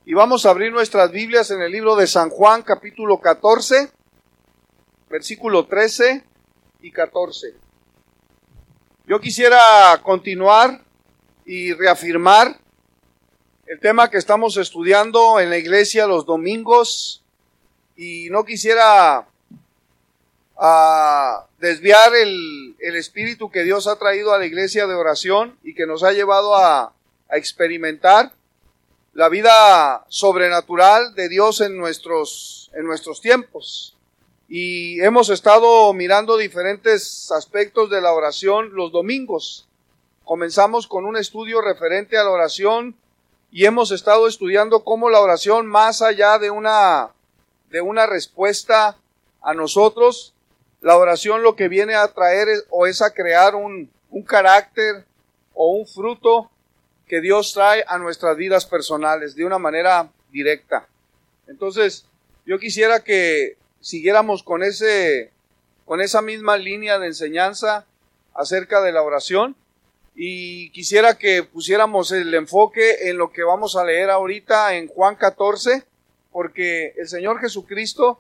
Y vamos a abrir nuestras Biblias en el libro de San Juan, capítulo 14, versículo 13 y 14. Yo quisiera continuar y reafirmar el tema que estamos estudiando en la iglesia los domingos, y no quisiera desviar el espíritu que Dios ha traído a la iglesia de oración y que nos ha llevado a experimentar la vida sobrenatural de Dios en nuestros tiempos. Y hemos estado mirando diferentes aspectos de la oración los domingos. Comenzamos con un estudio referente a la oración y hemos estado estudiando cómo la oración, más allá de una respuesta a nosotros, la oración lo que viene a traer es a crear un carácter o un fruto que Dios trae a nuestras vidas personales de una manera directa. Entonces, yo quisiera que siguiéramos con esa misma línea de enseñanza acerca de la oración, y quisiera que pusiéramos el enfoque en lo que vamos a leer ahorita en Juan 14, porque el Señor Jesucristo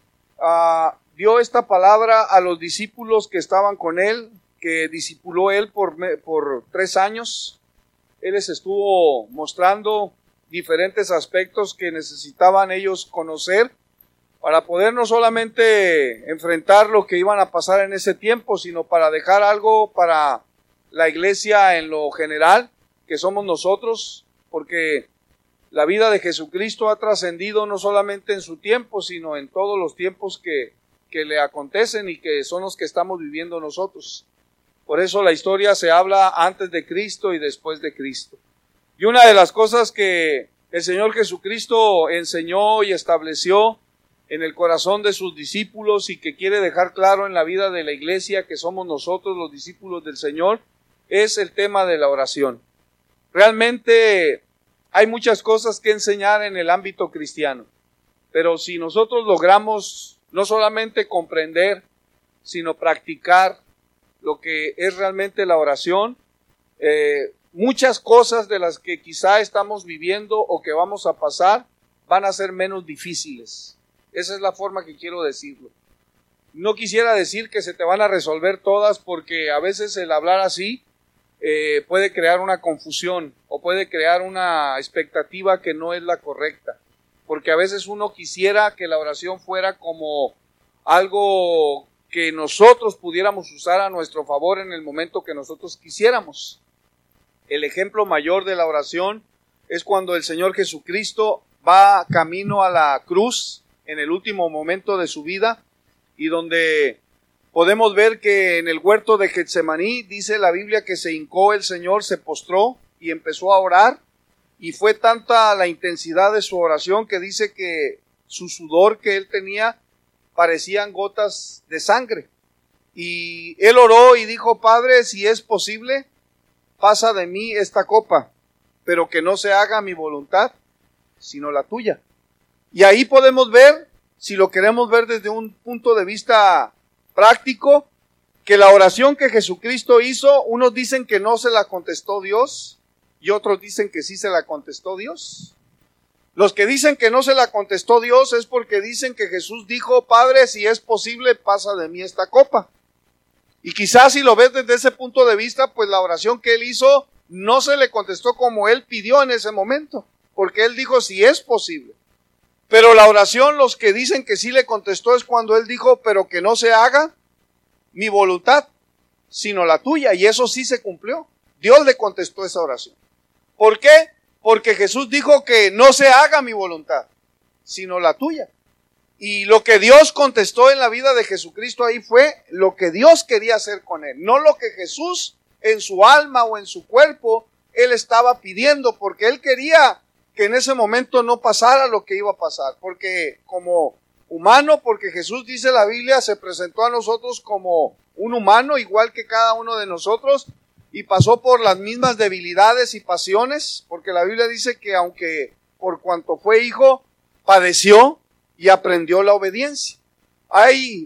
dio esta palabra a los discípulos que estaban con Él, que discipuló Él por 3 años. Él les estuvo mostrando diferentes aspectos que necesitaban ellos conocer para poder no solamente enfrentar lo que iban a pasar en ese tiempo, sino para dejar algo para la iglesia en lo general, que somos nosotros, porque la vida de Jesucristo ha trascendido no solamente en su tiempo, sino en todos los tiempos que le acontecen y que son los que estamos viviendo nosotros. Por eso la historia se habla antes de Cristo y después de Cristo. Y una de las cosas que el Señor Jesucristo enseñó y estableció en el corazón de sus discípulos y que quiere dejar claro en la vida de la iglesia, que somos nosotros los discípulos del Señor, es el tema de la oración. Realmente hay muchas cosas que enseñar en el ámbito cristiano, pero si nosotros logramos no solamente comprender, sino practicar lo que es realmente la oración, muchas cosas de las que quizá estamos viviendo o que vamos a pasar van a ser menos difíciles. Esa es la forma que quiero decirlo. No quisiera decir que se te van a resolver todas, porque a veces el hablar así puede crear una confusión o puede crear una expectativa que no es la correcta, porque a veces uno quisiera que la oración fuera como algo que nosotros pudiéramos usar a nuestro favor en el momento que nosotros quisiéramos. El ejemplo mayor de la oración es cuando el Señor Jesucristo va camino a la cruz en el último momento de su vida, y donde podemos ver que en el huerto de Getsemaní dice la Biblia que se hincó el Señor, se postró y empezó a orar, y fue tanta la intensidad de su oración que dice que su sudor que él tenía parecían gotas de sangre. Y él oró y dijo: Padre, si es posible, pasa de mí esta copa, pero que no se haga mi voluntad, sino la tuya. Y ahí podemos ver, si lo queremos ver desde un punto de vista práctico, que la oración que Jesucristo hizo, unos dicen que no se la contestó Dios y otros dicen que sí se la contestó Dios. Los que dicen que no se la contestó Dios es porque dicen que Jesús dijo: Padre, si es posible, pasa de mí esta copa. Y quizás si lo ves desde ese punto de vista, pues la oración que él hizo no se le contestó como él pidió en ese momento, porque él dijo: si es posible. Pero la oración, los que dicen que sí le contestó, es cuando él dijo: pero que no se haga mi voluntad, sino la tuya. Y eso sí se cumplió. Dios le contestó esa oración. ¿Por qué? Porque Jesús dijo que no se haga mi voluntad, sino la tuya. Y lo que Dios contestó en la vida de Jesucristo ahí fue lo que Dios quería hacer con él, no lo que Jesús en su alma o en su cuerpo él estaba pidiendo, porque él quería que en ese momento no pasara lo que iba a pasar, porque como humano, porque Jesús, dice la Biblia, se presentó a nosotros como un humano igual que cada uno de nosotros, y pasó por las mismas debilidades y pasiones, porque la Biblia dice que aunque por cuanto fue hijo, padeció y aprendió la obediencia. Hay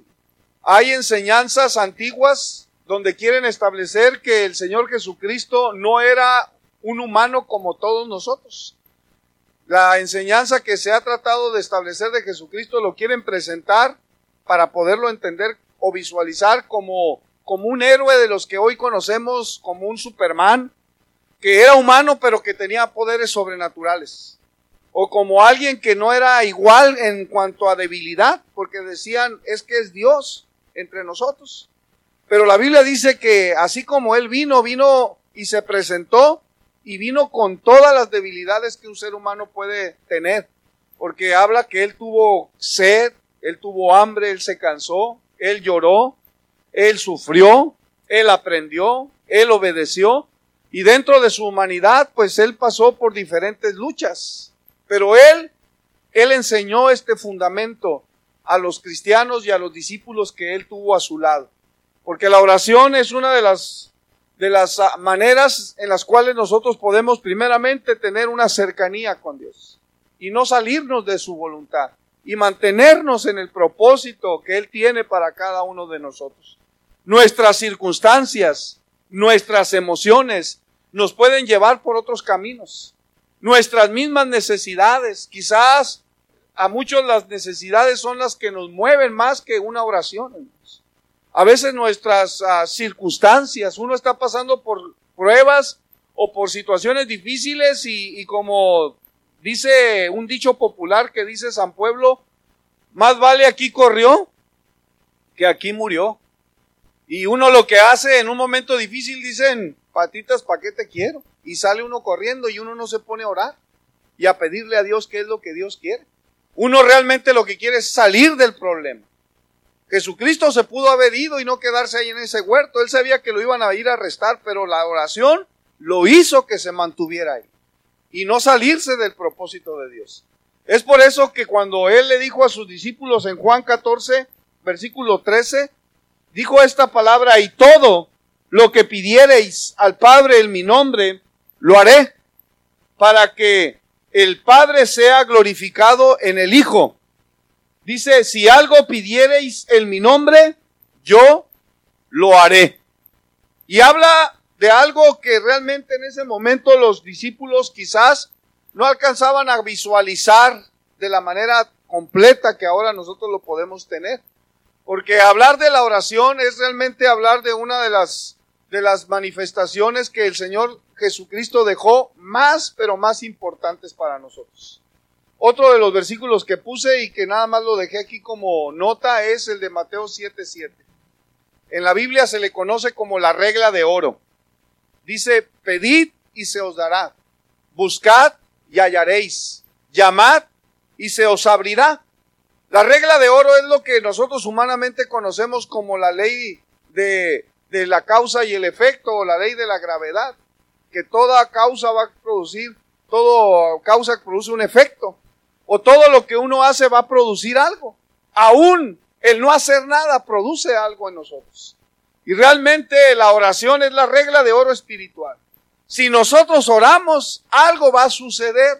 enseñanzas antiguas donde quieren establecer que el Señor Jesucristo no era un humano como todos nosotros. La enseñanza que se ha tratado de establecer de Jesucristo lo quieren presentar para poderlo entender o visualizar como un héroe de los que hoy conocemos, como un Superman, que era humano pero que tenía poderes sobrenaturales. O como alguien que no era igual en cuanto a debilidad, porque decían, es que es Dios entre nosotros. Pero la Biblia dice que así como Él vino y se presentó, y vino con todas las debilidades que un ser humano puede tener. Porque habla que Él tuvo sed, Él tuvo hambre, Él se cansó, Él lloró, Él sufrió, Él aprendió, Él obedeció. Y dentro de su humanidad, pues Él pasó por diferentes luchas. Pero Él enseñó este fundamento a los cristianos y a los discípulos que Él tuvo a su lado. Porque la oración es una de las maneras en las cuales nosotros podemos primeramente tener una cercanía con Dios y no salirnos de su voluntad y mantenernos en el propósito que Él tiene para cada uno de nosotros. Nuestras circunstancias, nuestras emociones nos pueden llevar por otros caminos. Nuestras mismas necesidades, quizás a muchos las necesidades son las que nos mueven más que una oración, hermanos. A veces nuestras circunstancias, uno está pasando por pruebas o por situaciones difíciles y como dice un dicho popular que dice San Pueblo, más vale aquí corrió que aquí murió. Y uno lo que hace en un momento difícil dicen, patitas, ¿para qué te quiero? Y sale uno corriendo y uno no se pone a orar y a pedirle a Dios qué es lo que Dios quiere. Uno realmente lo que quiere es salir del problema. Jesucristo se pudo haber ido y no quedarse ahí en ese huerto. Él sabía que lo iban a ir a arrestar, pero la oración lo hizo que se mantuviera ahí y no salirse del propósito de Dios. Es por eso que cuando Él le dijo a sus discípulos en Juan 14, versículo 13, dijo esta palabra, y todo lo que pidiereis al Padre en mi nombre, lo haré, para que el Padre sea glorificado en el Hijo. Dice, si algo pidiereis en mi nombre, yo lo haré. Y habla de algo que realmente en ese momento los discípulos quizás no alcanzaban a visualizar de la manera completa que ahora nosotros lo podemos tener. Porque hablar de la oración es realmente hablar de una de las manifestaciones que el Señor Jesucristo dejó más, pero más importantes para nosotros. Otro de los versículos que puse y que nada más lo dejé aquí como nota es el de Mateo 7:7. En la Biblia se le conoce como la regla de oro. Dice, pedid y se os dará, buscad y hallaréis, llamad y se os abrirá. La regla de oro es lo que nosotros humanamente conocemos como la ley de la causa y el efecto, o la ley de la gravedad, que toda causa va a producir, toda causa produce un efecto, o todo lo que uno hace va a producir algo. Aún el no hacer nada produce algo en nosotros. Y realmente la oración es la regla de oro espiritual. Si nosotros oramos, algo va a suceder.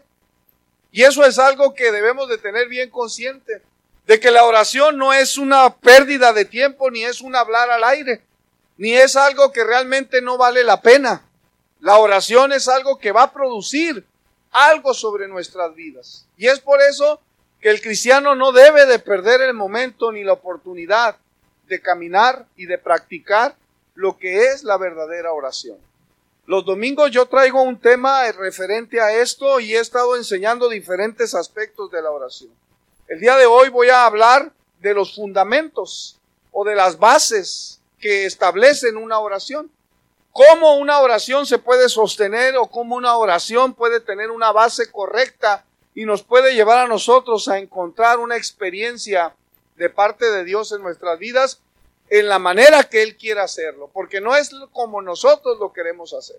Y eso es algo que debemos de tener bien consciente, de que la oración no es una pérdida de tiempo, ni es un hablar al aire, ni es algo que realmente no vale la pena. La oración es algo que va a producir algo sobre nuestras vidas. Y es por eso que el cristiano no debe de perder el momento ni la oportunidad de caminar y de practicar lo que es la verdadera oración. Los domingos yo traigo un tema referente a esto y he estado enseñando diferentes aspectos de la oración. El día de hoy voy a hablar de los fundamentos o de las bases que establecen una oración. Cómo una oración se puede sostener o cómo una oración puede tener una base correcta y nos puede llevar a nosotros a encontrar una experiencia de parte de Dios en nuestras vidas en la manera que Él quiera hacerlo, porque no es como nosotros lo queremos hacer.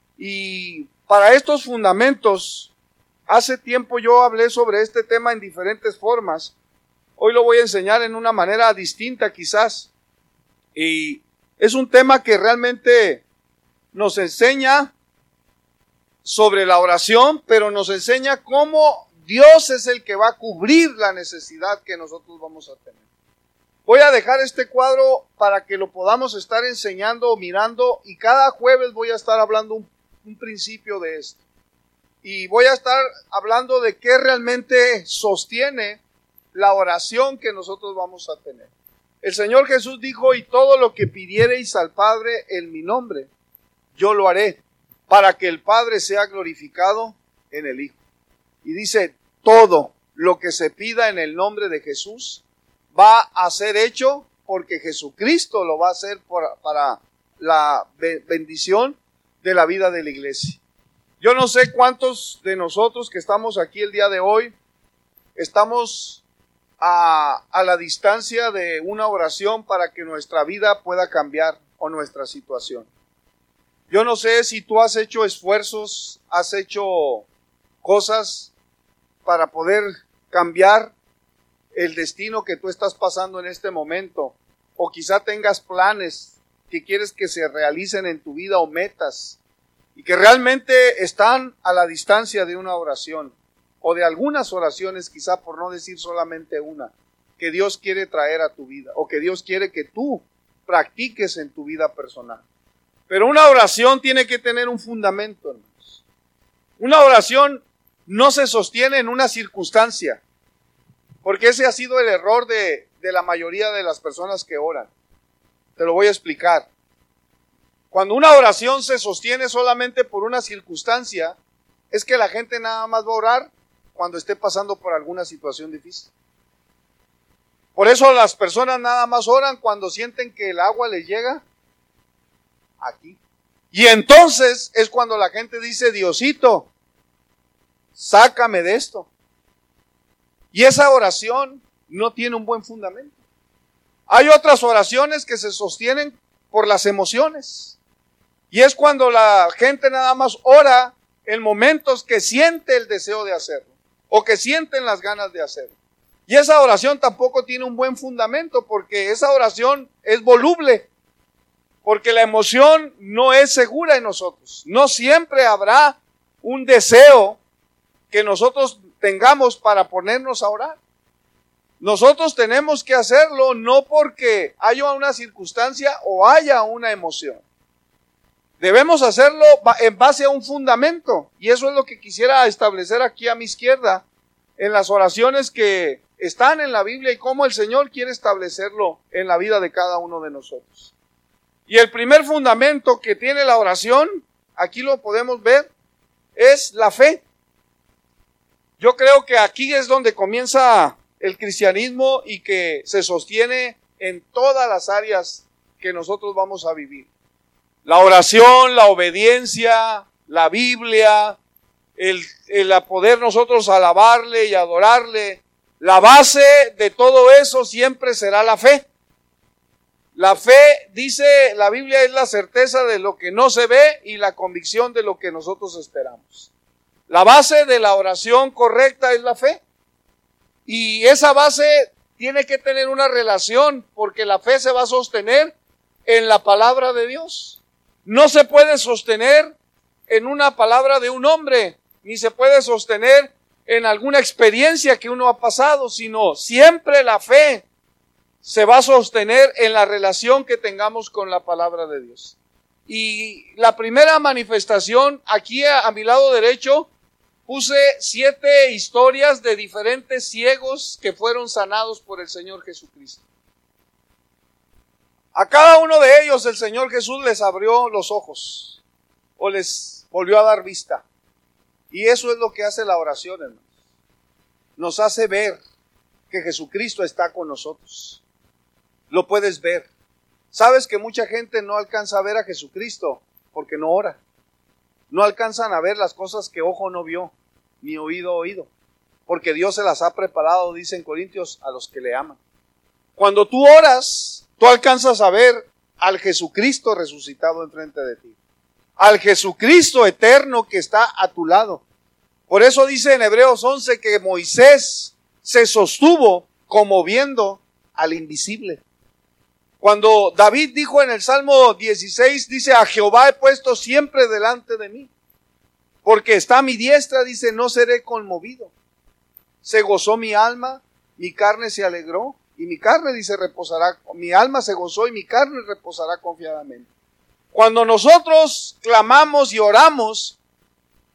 Y para estos fundamentos, hace tiempo yo hablé sobre este tema en diferentes formas. Hoy lo voy a enseñar en una manera distinta quizás. Y es un tema que realmente nos enseña sobre la oración, pero nos enseña cómo Dios es el que va a cubrir la necesidad que nosotros vamos a tener. Voy a dejar este cuadro para que lo podamos estar enseñando o mirando y cada jueves voy a estar hablando un principio de esto. y voy a estar hablando de qué realmente sostiene la oración que nosotros vamos a tener. El Señor Jesús dijo, y todo lo que pidiereis al Padre en mi nombre, yo lo haré, para que el Padre sea glorificado en el Hijo. Y dice, todo lo que se pida en el nombre de Jesús va a ser hecho porque Jesucristo lo va a hacer para la bendición de la vida de la iglesia. Yo no sé cuántos de nosotros que estamos aquí el día de hoy estamos a la distancia de una oración para que nuestra vida pueda cambiar o nuestra situación. Yo no sé si tú has hecho esfuerzos, has hecho cosas para poder cambiar el destino que tú estás pasando en este momento, o quizá tengas planes que quieres que se realicen en tu vida o metas y que realmente están a la distancia de una oración o de algunas oraciones, quizá por no decir solamente una, que Dios quiere traer a tu vida o que Dios quiere que tú practiques en tu vida personal. Pero una oración tiene que tener un fundamento, hermanos. Una oración no se sostiene en una circunstancia, porque ese ha sido el error de la mayoría de las personas que oran. Te lo voy a explicar. Cuando una oración se sostiene solamente por una circunstancia, es que la gente nada más va a orar cuando esté pasando por alguna situación difícil. Por eso las personas nada más oran cuando sienten que el agua les llega aquí. Y entonces es cuando la gente dice, Diosito, sácame de esto. Y esa oración no tiene un buen fundamento. Hay otras oraciones que se sostienen por las emociones. Y es cuando la gente nada más ora en momentos que siente el deseo de hacerlo o que sienten las ganas de hacerlo. Y esa oración tampoco tiene un buen fundamento porque esa oración es voluble. Porque la emoción no es segura en nosotros. No siempre habrá un deseo que nosotros tengamos para ponernos a orar. Nosotros tenemos que hacerlo no porque haya una circunstancia o haya una emoción. Debemos hacerlo en base a un fundamento. Y eso es lo que quisiera establecer aquí a mi izquierda en las oraciones que están en la Biblia y cómo el Señor quiere establecerlo en la vida de cada uno de nosotros. Y el primer fundamento que tiene la oración, aquí lo podemos ver, es la fe. Yo creo que aquí es donde comienza el cristianismo y que se sostiene en todas las áreas que nosotros vamos a vivir. La oración, la obediencia, la Biblia, el poder nosotros alabarle y adorarle. La base de todo eso siempre será la fe. La fe, dice la Biblia, es la certeza de lo que no se ve y la convicción de lo que nosotros esperamos. La base de la oración correcta es la fe. Y esa base tiene que tener una relación porque la fe se va a sostener en la palabra de Dios. No se puede sostener en una palabra de un hombre, ni se puede sostener en alguna experiencia que uno ha pasado, sino siempre la fe se va a sostener en la relación que tengamos con la palabra de Dios. Y la primera manifestación, aquí a mi lado derecho, puse 7 historias de diferentes ciegos que fueron sanados por el Señor Jesucristo. A cada uno de ellos el Señor Jesús les abrió los ojos o les volvió a dar vista. Y eso es lo que hace la oración, hermanos. Nos hace ver que Jesucristo está con nosotros. Lo puedes ver. Sabes que mucha gente no alcanza a ver a Jesucristo porque no ora. No alcanzan a ver las cosas que ojo no vio, ni oído oído. Porque Dios se las ha preparado, dice en Corintios, a los que le aman. Cuando tú oras, tú alcanzas a ver al Jesucristo resucitado enfrente de ti. Al Jesucristo eterno que está a tu lado. Por eso dice en Hebreos 11 que Moisés se sostuvo como viendo al invisible. Cuando David dijo en el Salmo 16, dice, a Jehová he puesto siempre delante de mí, porque está a mi diestra, dice, no seré conmovido. Se gozó mi alma, mi carne se alegró, y mi carne, dice, reposará, mi alma se gozó y mi carne reposará confiadamente. Cuando nosotros clamamos y oramos,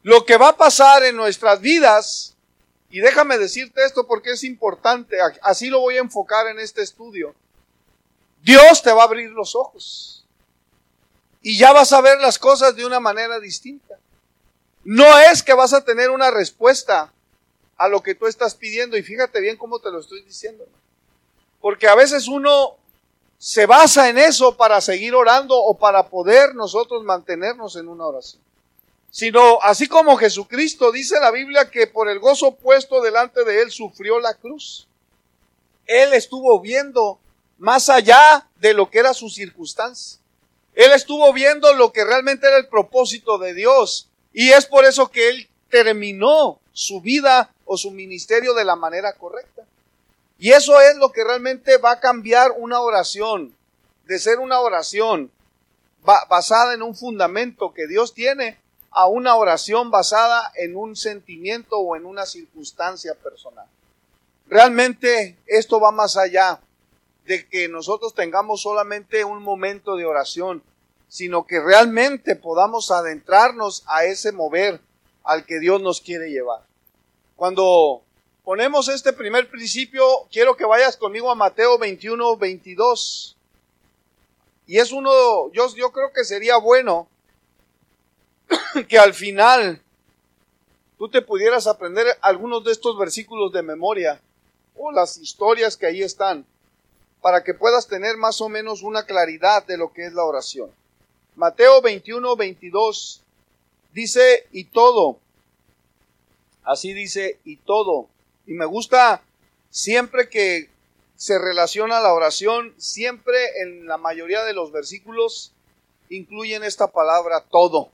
Lo que va a pasar en nuestras vidas, y déjame decirte esto porque es importante, así lo voy a enfocar en este estudio. Dios te va a abrir los ojos y ya vas a ver las cosas de una manera distinta. No es que vas a tener una respuesta a lo que tú estás pidiendo, y fíjate bien cómo te lo estoy diciendo, porque a veces uno se basa en eso para seguir orando o para poder nosotros mantenernos en una oración. Sino, así como Jesucristo, dice la Biblia que por el gozo puesto delante de Él sufrió la cruz. Él estuvo viendo más allá de lo que era su circunstancia. Él estuvo viendo lo que realmente era el propósito de Dios. Y es por eso que Él terminó su vida o su ministerio de la manera correcta. Y eso es lo que realmente va a cambiar una oración, de ser una oración basada en un fundamento que Dios tiene, a una oración basada en un sentimiento o en una circunstancia personal. Realmente esto va más allá de que nosotros tengamos solamente un momento de oración, sino que realmente podamos adentrarnos a ese mover al que Dios nos quiere llevar. Cuando ponemos este primer principio, quiero que vayas conmigo a Mateo 21, 22. Y es yo creo que sería bueno que al final tú te pudieras aprender algunos de estos versículos de memoria o las historias que ahí están, para que puedas tener más o menos una claridad de lo que es la oración. Mateo 21, 22 dice, y todo, así dice, y todo. Y me gusta siempre que se relaciona la oración, siempre en la mayoría de los versículos incluyen esta palabra todo.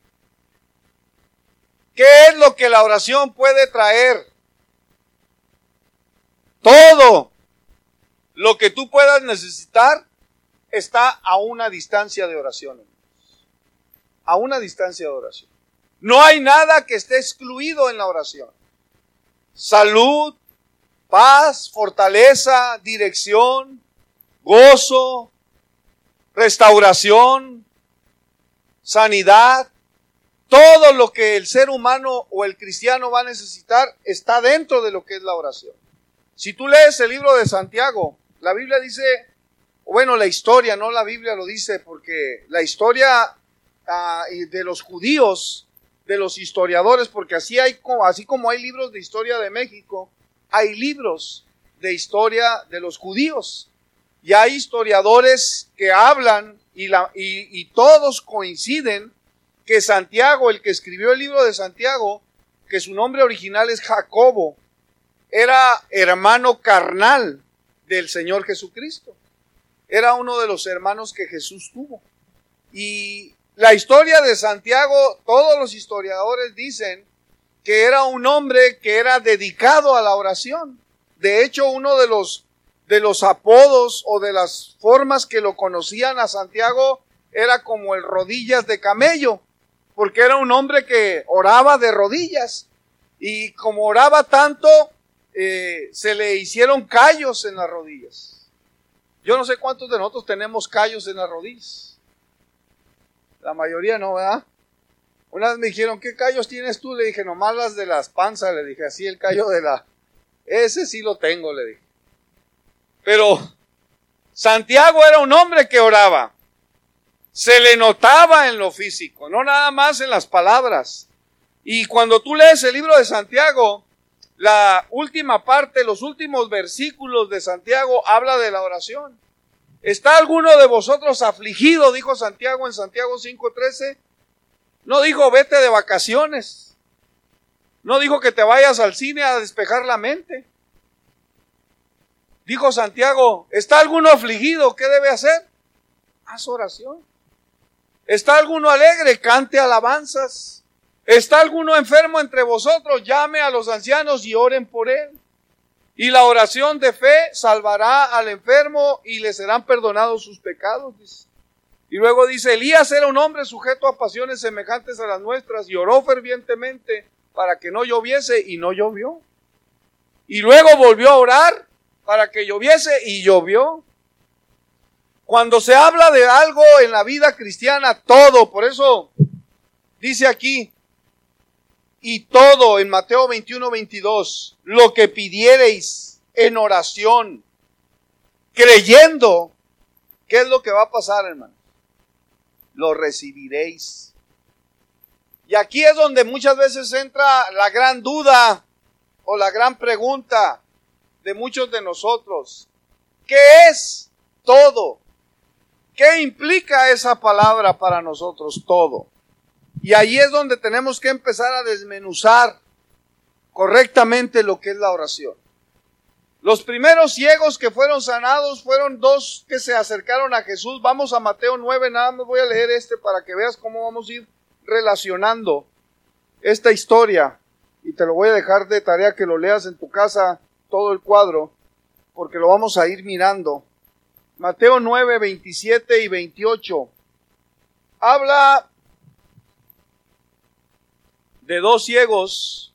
¿Qué es lo que la oración puede traer? Todo lo que tú puedas necesitar está a una distancia de oración. A una distancia de oración. No hay nada que esté excluido en la oración. Salud, paz, fortaleza, dirección, gozo, restauración, sanidad. Todo lo que el ser humano o el cristiano va a necesitar está dentro de lo que es la oración. Si tú lees el libro de Santiago, la Biblia dice, bueno, la historia, no la Biblia lo dice, porque la historia de los judíos, de los historiadores, porque así como hay libros de historia de México, hay libros de historia de los judíos. Y hay historiadores que hablan y todos coinciden que Santiago, el que escribió el libro de Santiago, que su nombre original es Jacobo, era hermano carnal del Señor Jesucristo. Era uno de los hermanos que Jesús tuvo. Y la historia de Santiago, todos los historiadores dicen que era un hombre que era dedicado a la oración. De hecho, uno de los apodos o de las formas que lo conocían a Santiago era como el rodillas de camello, porque era un hombre que oraba de rodillas, y como oraba tanto, se le hicieron callos en las rodillas. Yo no sé cuántos de nosotros tenemos callos en las rodillas. La mayoría no, ¿verdad? Una vez me dijeron, ¿qué callos tienes tú? Le dije, nomás las de las panzas. Le dije, así el callo ese sí lo tengo, le dije. Pero Santiago era un hombre que oraba. Se le notaba en lo físico, no nada más en las palabras. Y cuando tú lees el libro de Santiago, la última parte, los últimos versículos de Santiago habla de la oración. ¿Está alguno de vosotros afligido? Dijo Santiago en Santiago 5:13. No dijo vete de vacaciones. No dijo que te vayas al cine a despejar la mente. Dijo Santiago, ¿está alguno afligido? ¿Qué debe hacer? Haz oración. ¿Está alguno alegre? Cante alabanzas. ¿Está alguno enfermo entre vosotros? Llame a los ancianos y oren por él. Y la oración de fe salvará al enfermo y le serán perdonados sus pecados. Dice. Y luego dice, Elías era un hombre sujeto a pasiones semejantes a las nuestras y oró fervientemente para que no lloviese y no llovió. Y luego volvió a orar para que lloviese y llovió. Cuando se habla de algo en la vida cristiana, todo, por eso dice aquí y todo, en Mateo 21:22, lo que pidiereis en oración, creyendo, ¿qué es lo que va a pasar, hermano? Lo recibiréis. Y aquí es donde muchas veces entra la gran duda o la gran pregunta de muchos de nosotros. ¿Qué es todo? ¿Qué implica esa palabra para nosotros, todo? Y ahí es donde tenemos que empezar a desmenuzar correctamente lo que es la oración. Los primeros ciegos que fueron sanados fueron dos que se acercaron a Jesús. Vamos a Mateo 9, nada más voy a leer para que veas cómo vamos a ir relacionando esta historia. Y te lo voy a dejar de tarea que lo leas en tu casa, todo el cuadro, porque lo vamos a ir mirando. Mateo 9, 27 y 28. Habla de dos ciegos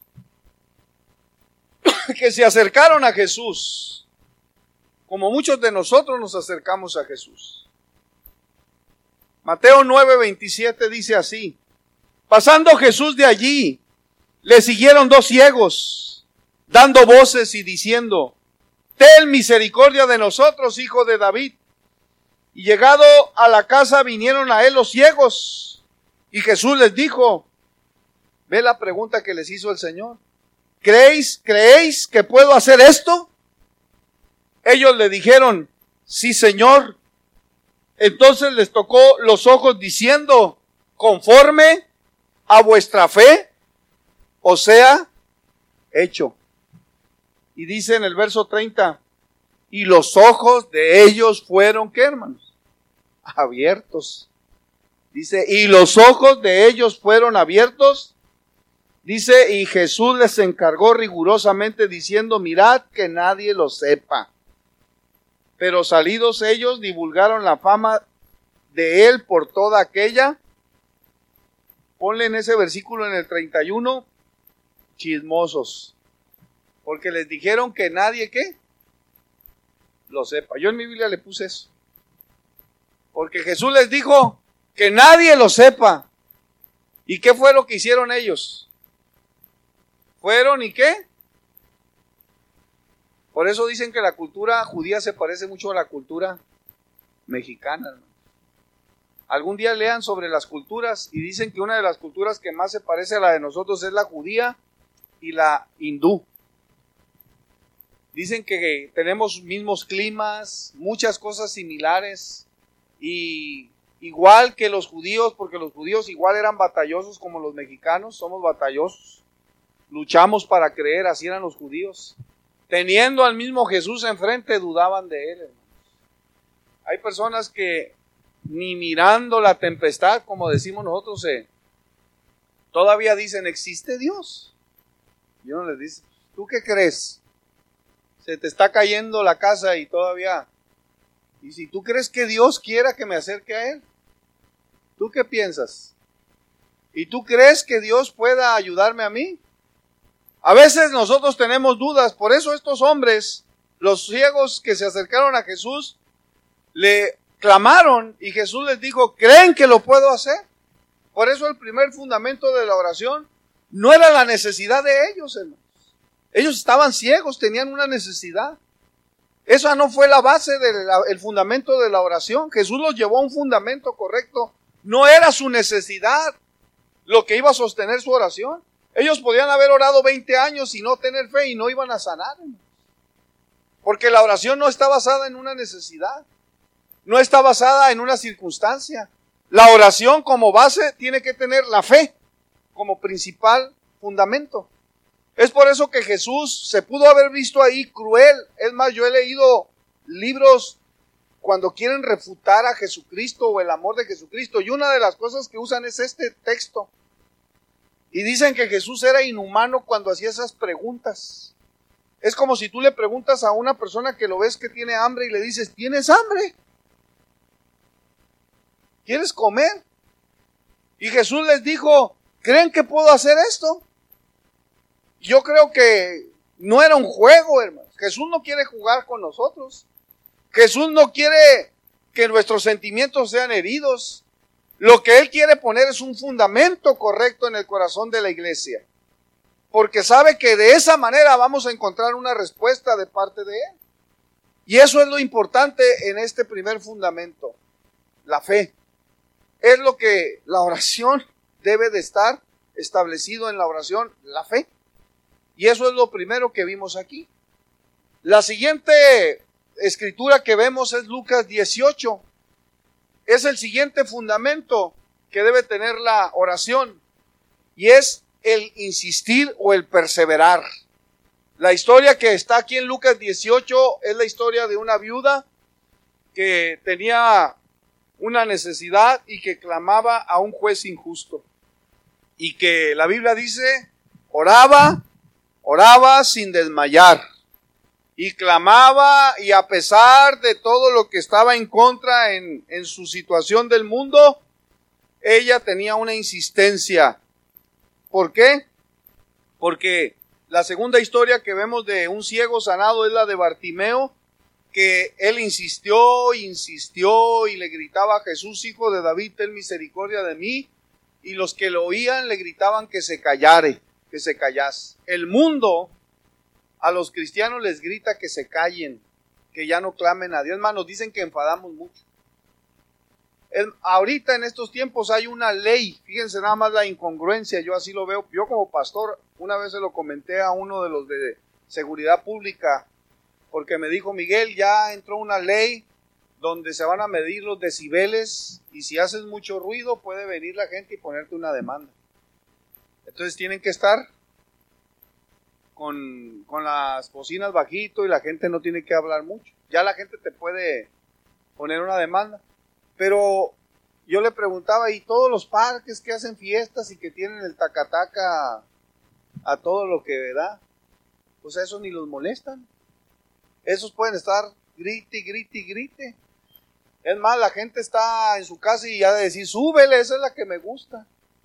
que se acercaron a Jesús, como muchos de nosotros nos acercamos a Jesús. Mateo 9, 27 dice así: pasando Jesús de allí, le siguieron dos ciegos, dando voces y diciendo: ten misericordia de nosotros, hijo de David. Y llegado a la casa vinieron a él los ciegos, y Jesús les dijo, ve la pregunta que les hizo el Señor, ¿creéis que puedo hacer esto? Ellos le dijeron, sí, Señor. Entonces les tocó los ojos diciendo, conforme a vuestra fe, o sea, hecho. Y dice en el verso 30, y los ojos de ellos fueron, ¿qué, hermanos? Abiertos. Dice, y los ojos de ellos fueron abiertos. Dice, y Jesús les encargó rigurosamente diciendo, mirad que nadie lo sepa. Pero salidos ellos divulgaron la fama de él por toda aquella. Ponle en ese versículo en el 31, chismosos. Porque les dijeron que nadie, ¿qué? Lo sepa. Yo en mi Biblia le puse eso. Porque Jesús les dijo que nadie lo sepa. ¿Y qué fue lo que hicieron ellos? ¿Fueron y qué? Por eso dicen que la cultura judía se parece mucho a la cultura mexicana, ¿no? Algún día lean sobre las culturas y dicen que una de las culturas que más se parece a la de nosotros es la judía y la hindú. Dicen que tenemos mismos climas, muchas cosas similares, y igual que los judíos, porque los judíos igual eran batallosos como los mexicanos, somos batallosos, luchamos para creer, así eran los judíos. Teniendo al mismo Jesús enfrente, dudaban de él, hermanos. Hay personas que ni mirando la tempestad, como decimos nosotros, todavía dicen, ¿existe Dios? Y uno les dice, ¿tú qué crees? Se te está cayendo la casa y todavía... Y si tú crees que Dios quiera que me acerque a Él, ¿tú qué piensas? ¿Y tú crees que Dios pueda ayudarme a mí? A veces nosotros tenemos dudas, por eso estos hombres, los ciegos que se acercaron a Jesús, le clamaron y Jesús les dijo, ¿creen que lo puedo hacer? Por eso el primer fundamento de la oración no era la necesidad de ellos, hermanos. Ellos estaban ciegos, tenían una necesidad. Esa no fue la base del fundamento de la oración. Jesús los llevó a un fundamento correcto. No era su necesidad lo que iba a sostener su oración. Ellos podían haber orado 20 años y no tener fe y no iban a sanar, hermanos. Porque la oración no está basada en una necesidad. No está basada en una circunstancia. La oración como base tiene que tener la fe como principal fundamento. Es por eso que Jesús se pudo haber visto ahí cruel. Es más, yo he leído libros cuando quieren refutar a Jesucristo o el amor de Jesucristo. Y una de las cosas que usan es este texto. Y dicen que Jesús era inhumano cuando hacía esas preguntas. Es como si tú le preguntas a una persona que lo ves que tiene hambre y le dices, ¿tienes hambre? ¿Quieres comer? Y Jesús les dijo, ¿creen que puedo hacer esto? Yo creo que no era un juego, hermanos. Jesús no quiere jugar con nosotros. Jesús no quiere que nuestros sentimientos sean heridos. Lo que Él quiere poner es un fundamento correcto en el corazón de la iglesia. porque sabe que de esa manera vamos a encontrar una respuesta de parte de Él. Y eso es lo importante en este primer fundamento, la fe. Es lo que la oración debe de estar establecido en la oración, la fe. Y eso es lo primero que vimos aquí. La siguiente escritura que vemos es Lucas 18. Es el siguiente fundamento que debe tener la oración. Y es el insistir o el perseverar. La historia que está aquí en Lucas 18 es la historia de una viuda que tenía una necesidad y que clamaba a un juez injusto. Y que la Biblia dice, oraba sin desmayar. Y clamaba, y a pesar de todo lo que estaba en contra en su situación del mundo, ella tenía una insistencia. ¿Por qué? Porque la segunda historia que vemos de un ciego sanado es la de Bartimeo, que él insistió y le gritaba a Jesús, hijo de David, ten misericordia de mí. Y los que lo oían le gritaban que se callase. El mundo a los cristianos les grita que se callen, que ya no clamen a Dios. Hermanos, dicen que enfadamos mucho. Ahorita en estos tiempos hay una ley, fíjense nada más la incongruencia, yo así lo veo. Yo como pastor, una vez se lo comenté a uno de los de seguridad pública, porque me dijo, Miguel, ya entró una ley donde se van a medir los decibeles y si haces mucho ruido puede venir la gente y ponerte una demanda. Entonces tienen que estar con las bocinas bajito y la gente no tiene que hablar mucho. Ya la gente te puede poner una demanda. Pero yo le preguntaba, ¿y todos los parques que hacen fiestas y que tienen el tacataca a todo lo que da? Pues eso ni los molestan. Esos pueden estar grite. Es más, la gente está en su casa y ya de decir, súbele, esa es la que me gusta.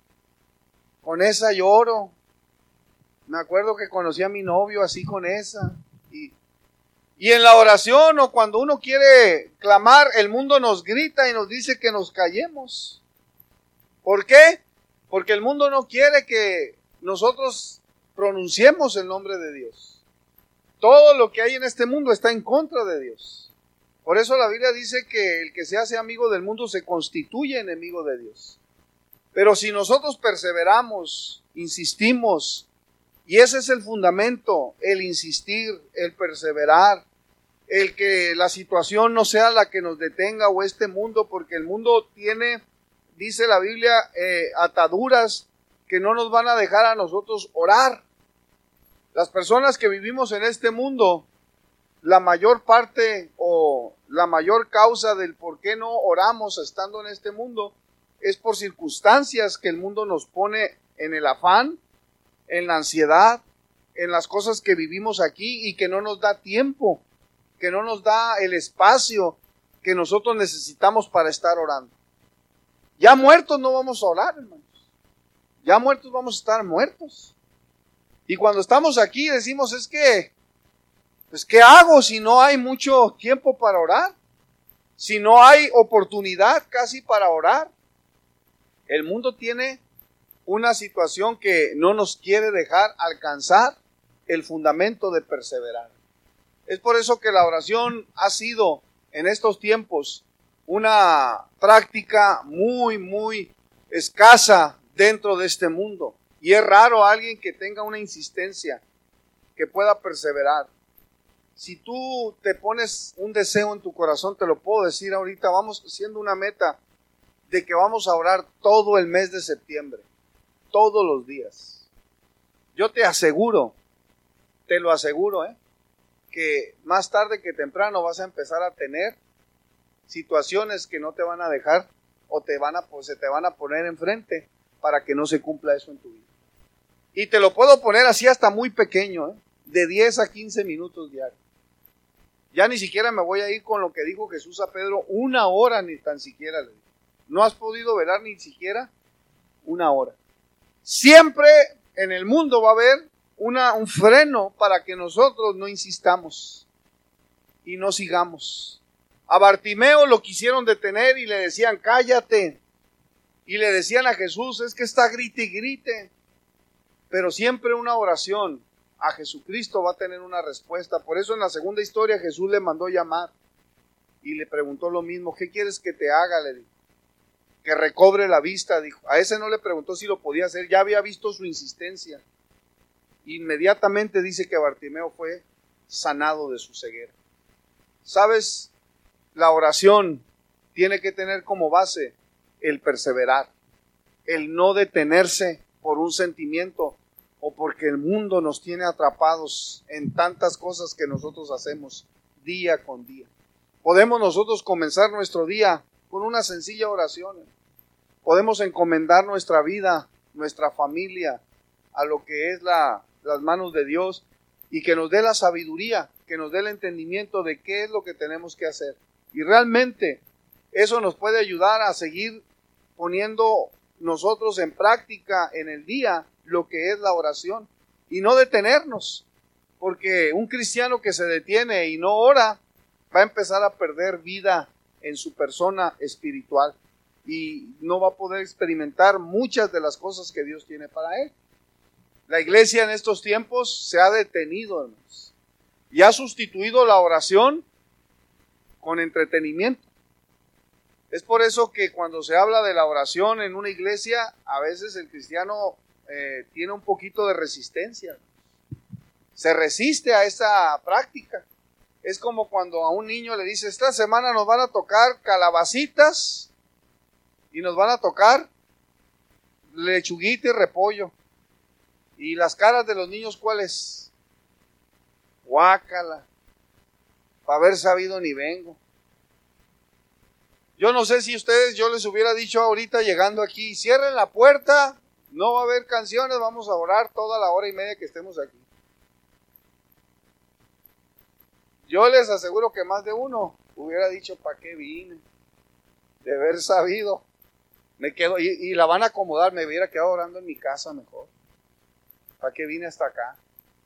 Con esa lloro. Me acuerdo que conocí a mi novio así con esa. Y en la oración o cuando uno quiere clamar, el mundo nos grita y nos dice que nos callemos. ¿Por qué? Porque el mundo no quiere que nosotros pronunciemos el nombre de Dios. Todo lo que hay en este mundo está en contra de Dios. Por eso la Biblia dice que el que se hace amigo del mundo se constituye enemigo de Dios. Pero si nosotros perseveramos, insistimos, y ese es el fundamento, el insistir, el perseverar, el que la situación no sea la que nos detenga o este mundo, porque el mundo tiene, dice la Biblia, ataduras que no nos van a dejar a nosotros orar. Las personas que vivimos en este mundo, la mayor parte o la mayor causa del por qué no oramos estando en este mundo es por circunstancias que el mundo nos pone en el afán, en la ansiedad, en las cosas que vivimos aquí y que no nos da tiempo, que no nos da el espacio que nosotros necesitamos para estar orando. Ya muertos no vamos a orar, hermanos. Ya muertos vamos a estar muertos. Y cuando estamos aquí decimos, pues ¿qué hago si no hay mucho tiempo para orar? Si no hay oportunidad casi para orar. El mundo tiene una situación que no nos quiere dejar alcanzar el fundamento de perseverar. Es por eso que la oración ha sido en estos tiempos una práctica muy escasa dentro de este mundo. Y es raro alguien que tenga una insistencia, que pueda perseverar. Si tú te pones un deseo en tu corazón, te lo puedo decir ahorita, vamos haciendo una meta de que vamos a orar todo el mes de septiembre. Todos los días. Yo te aseguro, te lo aseguro, que más tarde que temprano vas a empezar a tener situaciones que no te van a dejar o se te van a poner enfrente para que no se cumpla eso en tu vida. Y te lo puedo poner así hasta muy pequeño, de 10 a 15 minutos diarios. Ya ni siquiera me voy a ir con lo que dijo Jesús a Pedro, 1 hora ni tan siquiera le dijo. No has podido velar ni siquiera 1 hora. Siempre en el mundo va a haber un freno para que nosotros no insistamos y no sigamos. A Bartimeo lo quisieron detener y le decían, cállate. Y le decían a Jesús, es que está grite y grite. Pero siempre una oración a Jesucristo va a tener una respuesta. Por eso en la segunda historia Jesús le mandó llamar y le preguntó lo mismo. ¿Qué quieres que te haga? Le dijo. Que recobre la vista, dijo. A ese no le preguntó si lo podía hacer, ya había visto su insistencia. Inmediatamente dice que Bartimeo fue sanado de su ceguera. ¿Sabes? La oración tiene que tener como base el perseverar, el no detenerse por un sentimiento o porque el mundo nos tiene atrapados en tantas cosas que nosotros hacemos día con día. Podemos nosotros comenzar nuestro día con una sencilla oración. Podemos encomendar nuestra vida, nuestra familia, a lo que es las manos de Dios y que nos dé la sabiduría, que nos dé el entendimiento de qué es lo que tenemos que hacer. Y realmente eso nos puede ayudar a seguir poniendo nosotros en práctica en el día lo que es la oración y no detenernos, porque un cristiano que se detiene y no ora va a empezar a perder vida en su persona espiritual y no va a poder experimentar muchas de las cosas que Dios tiene para él. La iglesia en estos tiempos se ha detenido, hermanos, y ha sustituido la oración con entretenimiento. Es por eso que cuando se habla de la oración en una iglesia, a veces el cristiano tiene un poquito de resistencia. Se resiste a esa práctica. Es como cuando a un niño le dice, esta semana nos van a tocar calabacitas y nos van a tocar lechuguita y repollo. Y las caras de los niños, ¿cuáles? Guácala, para haber sabido ni vengo. Yo no sé si ustedes, yo les hubiera dicho ahorita llegando aquí, cierren la puerta, no va a haber canciones, vamos a orar toda la hora y media que estemos aquí. Yo les aseguro que más de uno hubiera dicho, ¿para qué vine? De haber sabido. Me quedo, y la van a acomodar, me hubiera quedado orando en mi casa mejor. ¿Para qué vine hasta acá?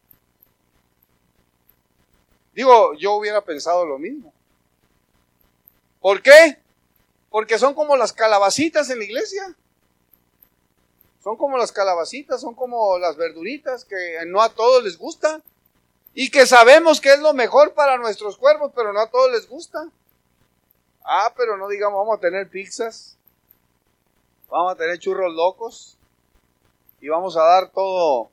Digo, yo hubiera pensado lo mismo. ¿Por qué? Porque son como las calabacitas en la iglesia. Son como las calabacitas, son como las verduritas que no a todos les gusta. Y que sabemos que es lo mejor para nuestros cuerpos, pero no a todos les gusta. Ah, pero no digamos, vamos a tener pizzas, vamos a tener churros locos y vamos a dar todo.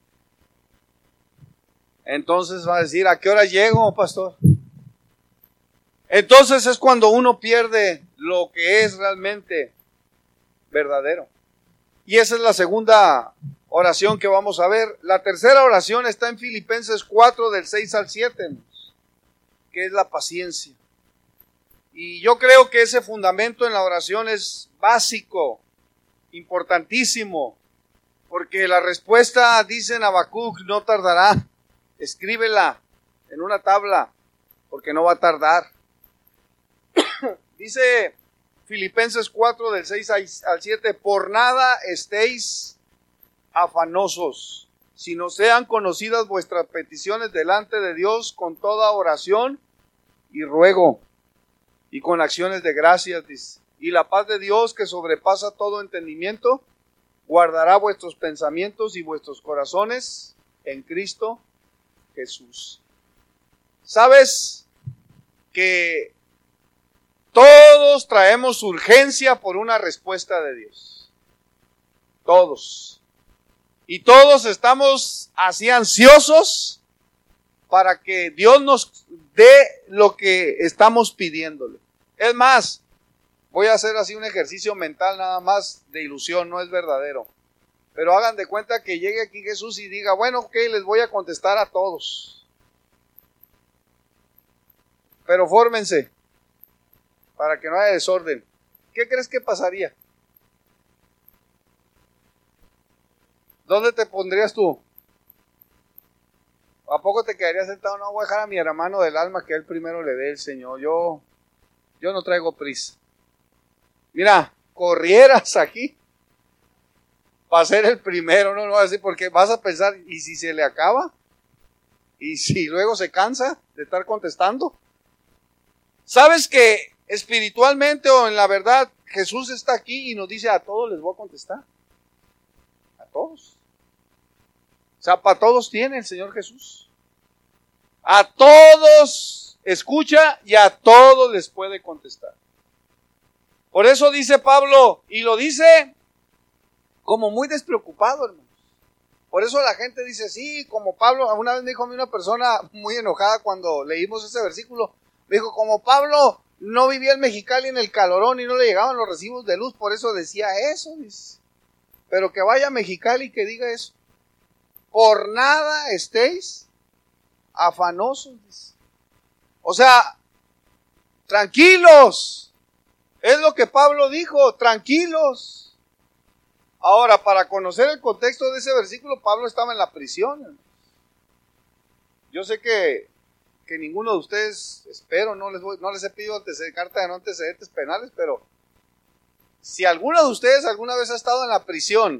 Entonces va a decir, ¿a qué hora llego, pastor? Entonces es cuando uno pierde lo que es realmente verdadero. Y esa es la segunda oración que vamos a ver. La tercera oración está en Filipenses 4, del 6 al 7, que es la paciencia. Y yo creo que ese fundamento en la oración es básico, importantísimo, porque la respuesta, dice en Habacuc, no tardará. Escríbela en una tabla, porque no va a tardar. Dice Filipenses 4, del 6 al 7, por nada estéis afanosos, sino sean conocidas vuestras peticiones delante de Dios con toda oración y ruego, y con acciones de gracias, dice. Y la paz de Dios, que sobrepasa todo entendimiento, guardará vuestros pensamientos y vuestros corazones en Cristo Jesús. ¿Sabes que todos traemos urgencia por una respuesta de Dios? Todos. Y todos estamos así ansiosos para que Dios nos dé lo que estamos pidiéndole. Es más, voy a hacer así un ejercicio mental nada más de ilusión, no es verdadero. Pero hagan de cuenta que llegue aquí Jesús y diga, bueno, ok, les voy a contestar a todos. Pero fórmense para que no haya desorden. ¿Qué crees que pasaría? ¿Dónde te pondrías tú? ¿A poco te quedarías sentado? No, voy a dejar a mi hermano del alma que él primero le dé el Señor. Yo no traigo prisa. Mira, corrieras aquí para ser el primero, no así, porque vas a pensar, ¿y si se le acaba? ¿Y si luego se cansa de estar contestando? ¿Sabes que espiritualmente o en la verdad Jesús está aquí y nos dice, a todos les voy a contestar? A todos. sea, para todos tiene el Señor Jesús. A todos escucha y a todos les puede contestar. Por eso dice Pablo, y lo dice como muy despreocupado, hermanos. Por eso la gente dice, sí, como Pablo, una vez me dijo a mí una persona muy enojada cuando leímos ese versículo, me dijo, como Pablo no vivía en Mexicali en el calorón y no le llegaban los recibos de luz, por eso decía eso, dice. Pero que vaya a Mexicali y que diga eso. Por nada estéis afanosos, dice. O sea, tranquilos. Es lo que Pablo dijo, tranquilos. Ahora, para conocer el contexto de ese versículo, Pablo estaba en la prisión. Yo sé que ninguno de ustedes, espero, no les he pedido carta de no antecedentes penales, pero si alguno de ustedes alguna vez ha estado en la prisión,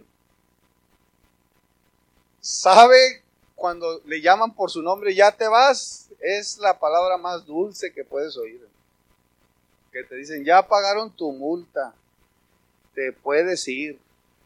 sabe cuando le llaman por su nombre, ya te vas, es la palabra más dulce que puedes oír. Que te dicen, ya pagaron tu multa, te puedes ir.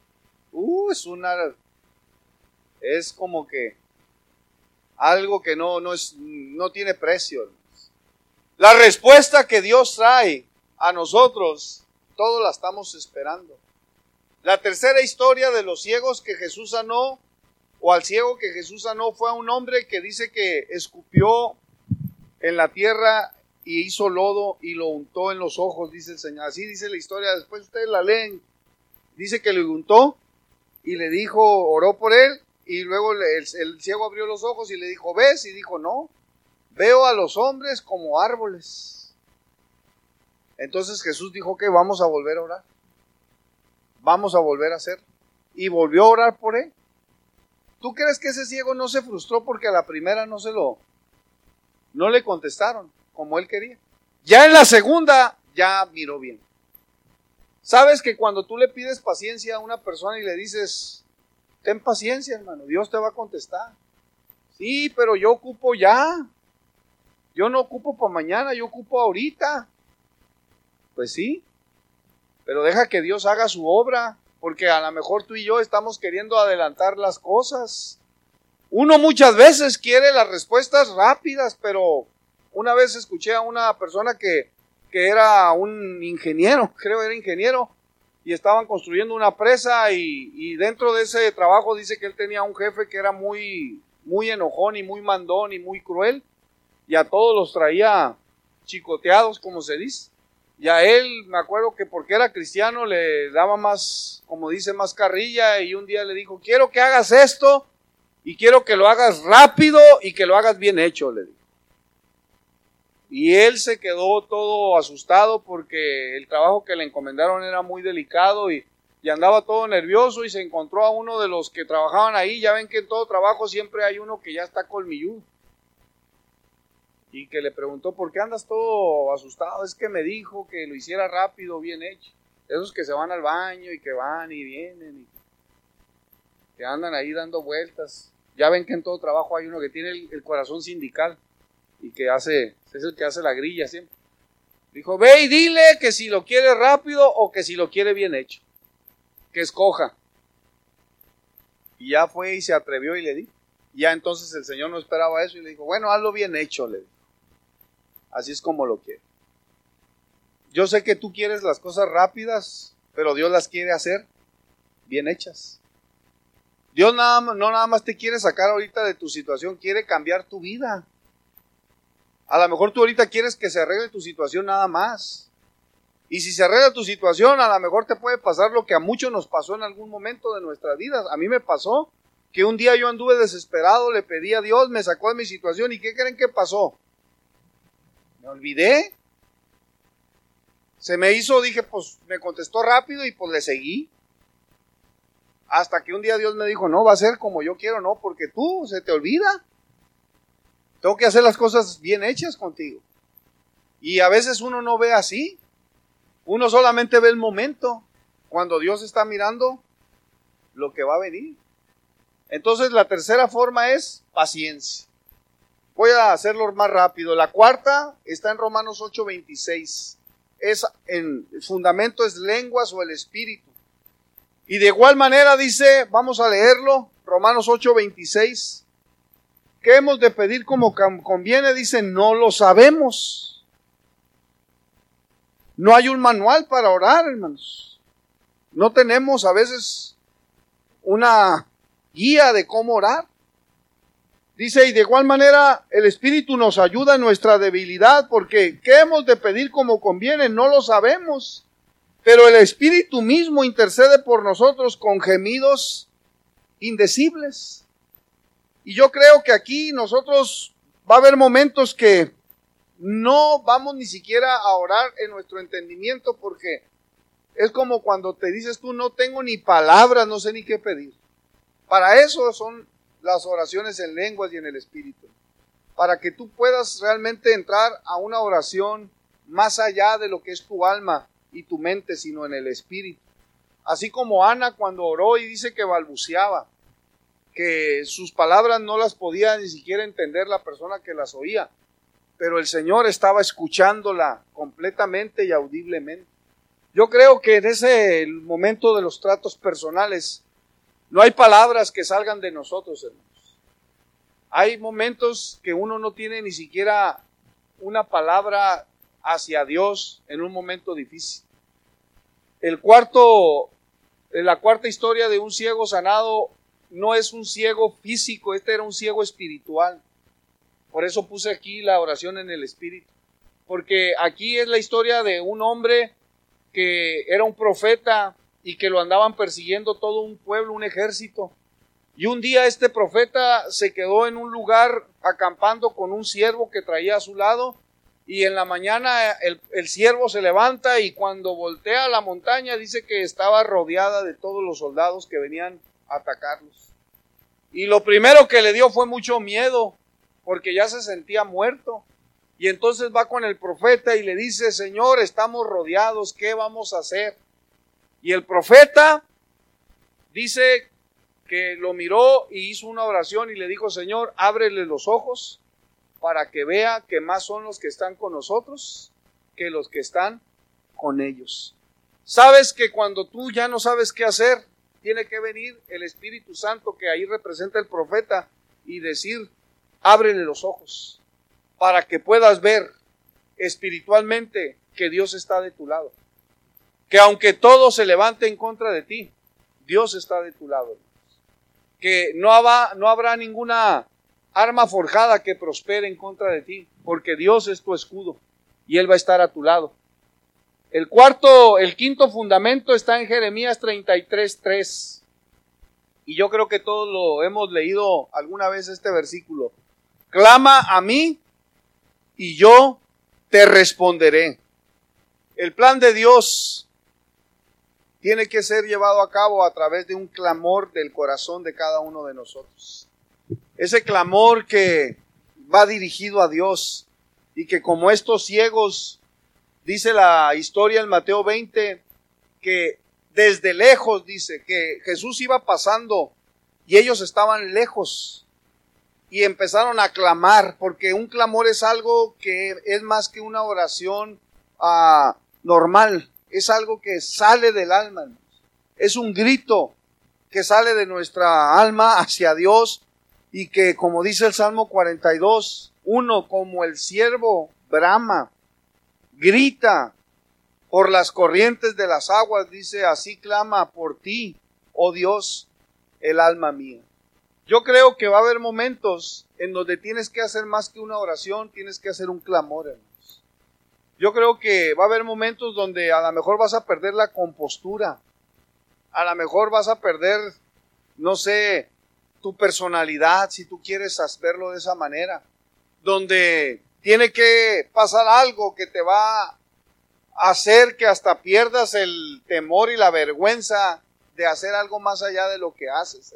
Es como que algo que no tiene precio. La respuesta que Dios trae a nosotros, todos la estamos esperando. La tercera historia de los ciegos que Jesús sanó, o al ciego que Jesús sanó, fue a un hombre que dice que escupió en la tierra y hizo lodo y lo untó en los ojos, dice el Señor. Así dice la historia, después ustedes la leen. Dice que lo untó y le dijo, oró por él, y luego el ciego abrió los ojos y le dijo, ¿ves? Y dijo, no, veo a los hombres como árboles. Entonces Jesús dijo que vamos a volver a orar. Vamos a volver a hacer. Y volvió a orar por él. ¿Tú crees que ese ciego no se frustró porque a la primera no le contestaron como él quería? Ya en la segunda, ya miró bien. ¿Sabes que cuando tú le pides paciencia a una persona y le dices, ten paciencia, hermano, Dios te va a contestar? Sí, pero yo ocupo ya. Yo no ocupo para mañana, yo ocupo ahorita. Pues sí, pero deja que Dios haga su obra, porque a lo mejor tú y yo estamos queriendo adelantar las cosas. Uno muchas veces quiere las respuestas rápidas, pero una vez escuché a una persona que era un ingeniero, creo era ingeniero, y estaban construyendo una presa y dentro de ese trabajo dice que él tenía un jefe que era muy, muy enojón y muy mandón y muy cruel, y a todos los traía chicoteados, como se dice. Y a él, me acuerdo que porque era cristiano, le daba más, como dice, más carrilla, y un día le dijo, quiero que hagas esto, y quiero que lo hagas rápido, y que lo hagas bien hecho, le dijo. Y él se quedó todo asustado, porque el trabajo que le encomendaron era muy delicado, y andaba todo nervioso, y se encontró a uno de los que trabajaban ahí. Ya ven que en todo trabajo siempre hay uno que ya está colmilludo. Y que le preguntó, ¿por qué andas todo asustado? Es que me dijo que lo hiciera rápido, bien hecho. Esos que se van al baño y que van y vienen y que andan ahí dando vueltas. Ya ven que en todo trabajo hay uno que tiene el corazón sindical y que es el que hace la grilla siempre. Dijo, ve y dile que si lo quiere rápido o que si lo quiere bien hecho. Que escoja. Y ya fue y se atrevió y le dijo. Ya entonces el Señor no esperaba eso y le dijo, bueno, hazlo bien hecho, le dijo. Así es como lo quiere. Yo sé que tú quieres las cosas rápidas, pero Dios las quiere hacer bien hechas. Dios no nada más te quiere sacar ahorita de tu situación, quiere cambiar tu vida. A lo mejor tú ahorita quieres que se arregle tu situación nada más. Y si se arregla tu situación, a lo mejor te puede pasar lo que a muchos nos pasó en algún momento de nuestras vidas. A mí me pasó que un día yo anduve desesperado, le pedí a Dios, me sacó de mi situación. ¿Y qué creen que pasó? Me olvidé. Se me hizo, dije, pues me contestó rápido y pues le seguí. Hasta que un día Dios me dijo, no, va a ser como yo quiero, no, porque tú se te olvida. Tengo que hacer las cosas bien hechas contigo. Y a veces uno no ve así. Uno solamente ve el momento, cuando Dios está mirando lo que va a venir. Entonces la tercera forma es paciencia. Voy a hacerlo más rápido. La cuarta está en Romanos 8:26. El fundamento es lenguas o el espíritu. Y de igual manera dice, vamos a leerlo, Romanos 8:26. ¿Qué hemos de pedir como conviene? Dice, no lo sabemos. No hay un manual para orar, hermanos. No tenemos a veces una guía de cómo orar. Dice, y de igual manera el Espíritu nos ayuda en nuestra debilidad, porque ¿qué hemos de pedir como conviene? No lo sabemos. Pero el Espíritu mismo intercede por nosotros con gemidos indecibles. Y yo creo que aquí nosotros va a haber momentos que no vamos ni siquiera a orar en nuestro entendimiento, porque es como cuando te dices tú, no tengo ni palabras, no sé ni qué pedir. Para eso son las oraciones en lenguas y en el Espíritu. Para que tú puedas realmente entrar a una oración más allá de lo que es tu alma y tu mente, sino en el Espíritu. Así como Ana cuando oró y dice que balbuceaba, que sus palabras no las podía ni siquiera entender la persona que las oía, pero el Señor estaba escuchándola completamente y audiblemente. Yo creo que en ese momento de los tratos personales no hay palabras que salgan de nosotros, hermanos. Hay momentos que uno no tiene ni siquiera una palabra hacia Dios en un momento difícil. La cuarta historia de un ciego sanado no es un ciego físico, este era un ciego espiritual. Por eso puse aquí la oración en el Espíritu. Porque aquí es la historia de un hombre que era un profeta y que lo andaban persiguiendo todo un pueblo, un ejército. Y un día este profeta se quedó en un lugar acampando con un siervo que traía a su lado, y en la mañana el siervo se levanta y cuando voltea a la montaña dice que estaba rodeada de todos los soldados que venían a atacarlos. Y lo primero que le dio fue mucho miedo, porque ya se sentía muerto. Y entonces va con el profeta y le dice, Señor, estamos rodeados, ¿qué vamos a hacer? Y el profeta dice que lo miró y hizo una oración y le dijo, Señor, ábrele los ojos para que vea que más son los que están con nosotros que los que están con ellos. Sabes que cuando tú ya no sabes qué hacer, tiene que venir el Espíritu Santo que ahí representa el profeta y decir, ábrele los ojos para que puedas ver espiritualmente que Dios está de tu lado. Que aunque todo se levante en contra de ti, Dios está de tu lado. Que no habrá ninguna arma forjada que prospere en contra de ti, porque Dios es tu escudo y Él va a estar a tu lado. El quinto fundamento está en Jeremías 33:3. Y yo creo que todos lo hemos leído alguna vez este versículo. Clama a mí y yo te responderé. El plan de Dios tiene que ser llevado a cabo a través de un clamor del corazón de cada uno de nosotros. Ese clamor que va dirigido a Dios y que como estos ciegos, dice la historia en Mateo 20, que desde lejos dice que Jesús iba pasando y ellos estaban lejos y empezaron a clamar, porque un clamor es algo que es más que una oración normal, es algo que sale del alma, es un grito que sale de nuestra alma hacia Dios y que, como dice el Salmo 42:1, como el siervo brama, grita por las corrientes de las aguas, dice, así clama por ti, oh Dios, el alma mía. Yo creo que va a haber momentos en donde tienes que hacer más que una oración, tienes que hacer un clamor, hermanos. Yo creo que va a haber momentos donde a lo mejor vas a perder la compostura, a lo mejor vas a perder, no sé, tu personalidad, si tú quieres verlo de esa manera, donde tiene que pasar algo que te va a hacer que hasta pierdas el temor y la vergüenza de hacer algo más allá de lo que haces.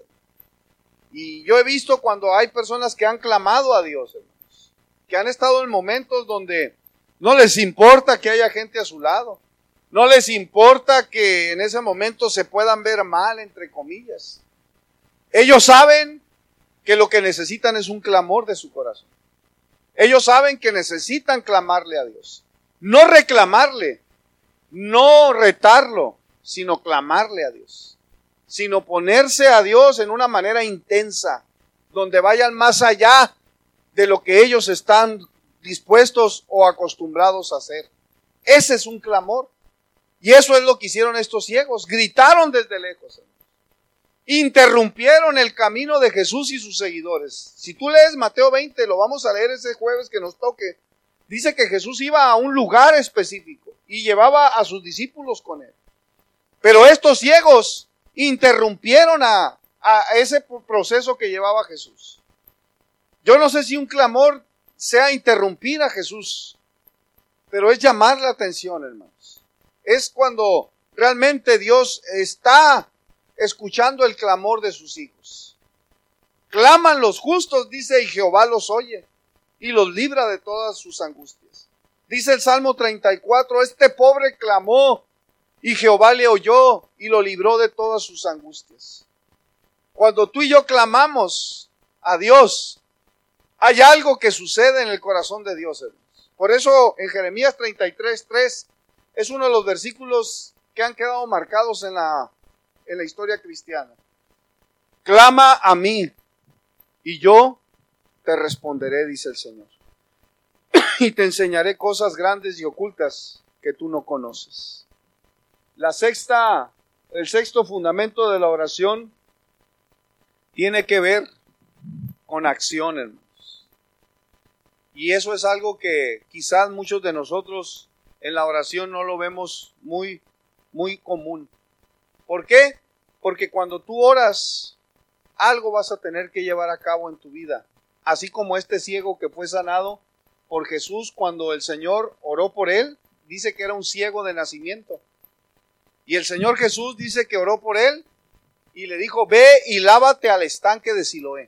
Y yo he visto cuando hay personas que han clamado a Dios, hermanos, que han estado en momentos donde no les importa que haya gente a su lado, no les importa que en ese momento se puedan ver mal, entre comillas. Ellos saben que lo que necesitan es un clamor de su corazón. Ellos saben que necesitan clamarle a Dios. No reclamarle, no retarlo, sino clamarle a Dios. sino ponerse a Dios en una manera intensa, donde vayan más allá de lo que ellos están dispuestos o acostumbrados a hacer. Ese es un clamor. Y eso es lo que hicieron estos ciegos. Gritaron desde lejos. Interrumpieron el camino de Jesús y sus seguidores. Si tú lees Mateo 20, lo vamos a leer ese jueves que nos toque. Dice que Jesús iba a un lugar específico y llevaba a sus discípulos con él. Pero estos ciegos interrumpieron a ese proceso que llevaba Jesús. Yo no sé si un clamor sea interrumpir a Jesús, pero es llamar la atención, hermanos. Es cuando realmente Dios está escuchando el clamor de sus hijos. Claman los justos, dice, y Jehová los oye y los libra de todas sus angustias. Dice el Salmo 34, este pobre clamó y Jehová le oyó y lo libró de todas sus angustias. Cuando tú y yo clamamos a Dios, hay algo que sucede en el corazón de Dios, hermanos. Por eso en Jeremías 33:3 es uno de los versículos que han quedado marcados en la historia cristiana. Clama a mí y yo te responderé, dice el Señor. Y te enseñaré cosas grandes y ocultas que tú no conoces. El sexto fundamento de la oración tiene que ver con acción, hermanos. Y eso es algo que quizás muchos de nosotros en la oración no lo vemos muy común. ¿Por qué? Porque cuando tú oras, algo vas a tener que llevar a cabo en tu vida. Así como este ciego que fue sanado por Jesús cuando el Señor oró por él, dice que era un ciego de nacimiento. Y el Señor Jesús dice que oró por él y le dijo, ve y lávate al estanque de Siloé.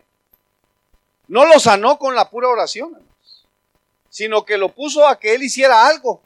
No lo sanó con la pura oración, hermanos, sino que lo puso a que él hiciera algo.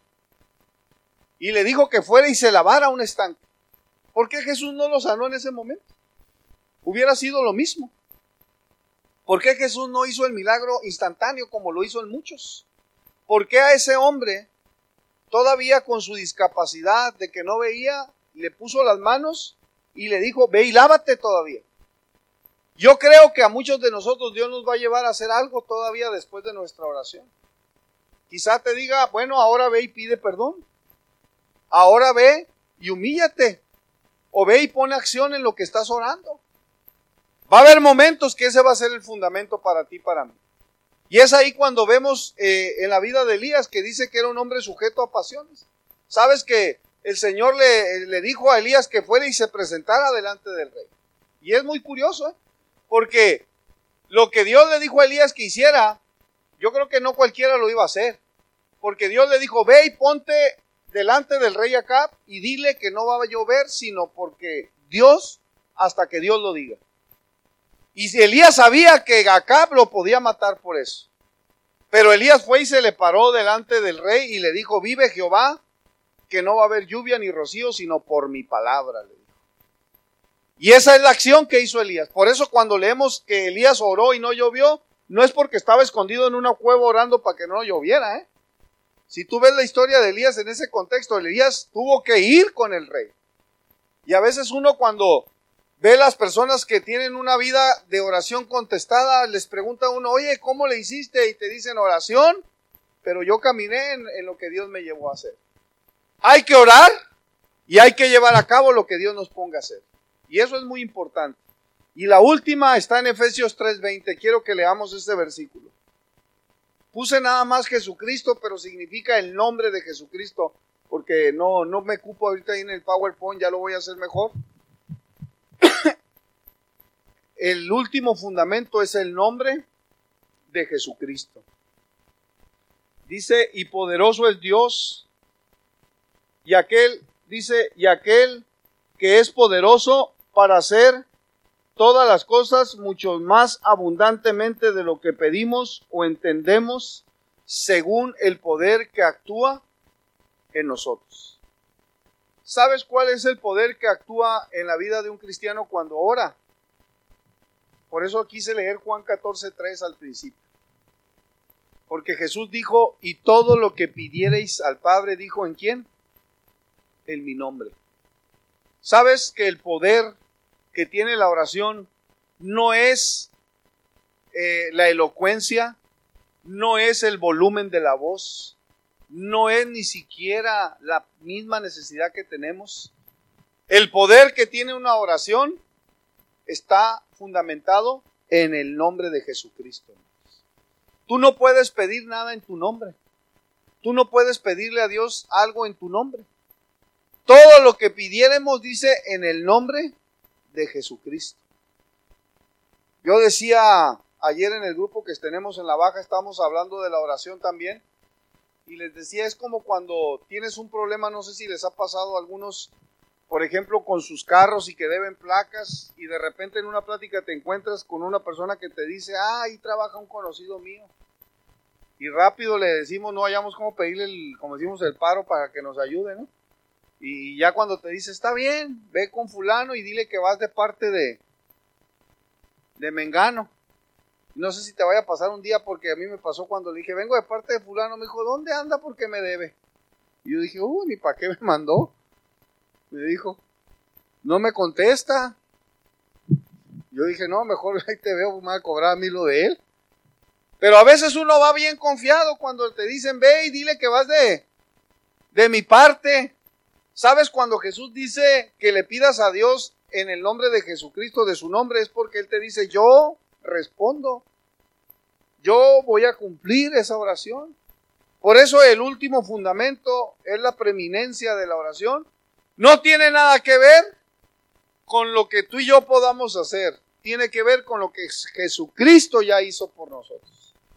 Y le dijo que fuera y se lavara a un estanque. ¿Por qué Jesús no lo sanó en ese momento? Hubiera sido lo mismo. ¿Por qué Jesús no hizo el milagro instantáneo como lo hizo en muchos? ¿Por qué a ese hombre, todavía con su discapacidad de que no veía, le puso las manos y le dijo, ve y lávate todavía? Yo creo que a muchos de nosotros Dios nos va a llevar a hacer algo todavía después de nuestra oración. Quizá te diga, bueno, ahora ve y pide perdón. Ahora ve y humíllate. O ve y pone acción en lo que estás orando. Va a haber momentos que ese va a ser el fundamento para ti y para mí. Y es ahí cuando vemos en la vida de Elías que dice que era un hombre sujeto a pasiones. Sabes que el Señor le dijo a Elías que fuera y se presentara delante del rey. Y es muy curioso, porque lo que Dios le dijo a Elías que hiciera, yo creo que no cualquiera lo iba a hacer. Porque Dios le dijo, ve y ponte delante del rey Acab y dile que no va a llover, sino porque Dios, hasta que Dios lo diga. Y Elías sabía que Acab lo podía matar por eso. Pero Elías fue y se le paró delante del rey y le dijo, vive Jehová, que no va a haber lluvia ni rocío, sino por mi palabra, le dijo. Y esa es la acción que hizo Elías. Por eso cuando leemos que Elías oró y no llovió, no es porque estaba escondido en una cueva orando para que no lloviera, Si tú ves la historia de Elías en ese contexto, Elías tuvo que ir con el rey. Y a veces uno cuando ve las personas que tienen una vida de oración contestada, les pregunta a uno, oye, ¿cómo le hiciste? Y te dicen oración, pero yo caminé en lo que Dios me llevó a hacer. Hay que orar y hay que llevar a cabo lo que Dios nos ponga a hacer. Y eso es muy importante. Y la última está en Efesios 3:20. Quiero que leamos este versículo. Puse nada más Jesucristo, pero significa el nombre de Jesucristo, porque no me cupo ahorita ahí en el PowerPoint, ya lo voy a hacer mejor. El último fundamento es el nombre de Jesucristo. Dice, y poderoso es Dios, y aquel que es poderoso para hacer todas las cosas mucho más abundantemente de lo que pedimos o entendemos, según el poder que actúa en nosotros. ¿Sabes cuál es el poder que actúa en la vida de un cristiano cuando ora? Por eso quise leer Juan 14:3 al principio. Porque Jesús dijo, y todo lo que pidiereis al Padre, dijo, ¿en quién? En mi nombre. ¿Sabes que el poder que tiene la oración no es la elocuencia, no es el volumen de la voz, no es ni siquiera la misma necesidad que tenemos. El poder que tiene una oración está fundamentado en el nombre de Jesucristo. Tú no puedes pedir nada en tu nombre. Tú no puedes pedirle a Dios algo en tu nombre. Todo lo que pidiéremos dice en el nombre de Jesucristo. Yo decía ayer en el grupo que tenemos en la Baja, estábamos hablando de la oración también, y les decía, es como cuando tienes un problema, no sé si les ha pasado a algunos, por ejemplo, con sus carros y que deben placas, y de repente en una plática te encuentras con una persona que te dice, ahí trabaja un conocido mío. Y rápido le decimos, no hayamos cómo pedirle, como decimos, el paro para que nos ayude, ¿no? Y ya cuando te dice, está bien, ve con fulano y dile que vas de parte de Mengano. No sé si te vaya a pasar un día, porque a mí me pasó cuando le dije, vengo de parte de fulano. Me dijo, ¿dónde anda? Porque me debe. Y yo dije, ni para qué me mandó. Me dijo, no me contesta. Yo dije, no, mejor ahí te veo, me va a cobrar a mí lo de él. Pero a veces uno va bien confiado cuando te dicen, ve y dile que vas de mi parte. ¿Sabes? Cuando Jesús dice que le pidas a Dios en el nombre de Jesucristo, de su nombre, es porque Él te dice, yo respondo. Yo voy a cumplir esa oración. Por eso el último fundamento es la preeminencia de la oración. No tiene nada que ver con lo que tú y yo podamos hacer. Tiene que ver con lo que Jesucristo ya hizo por nosotros.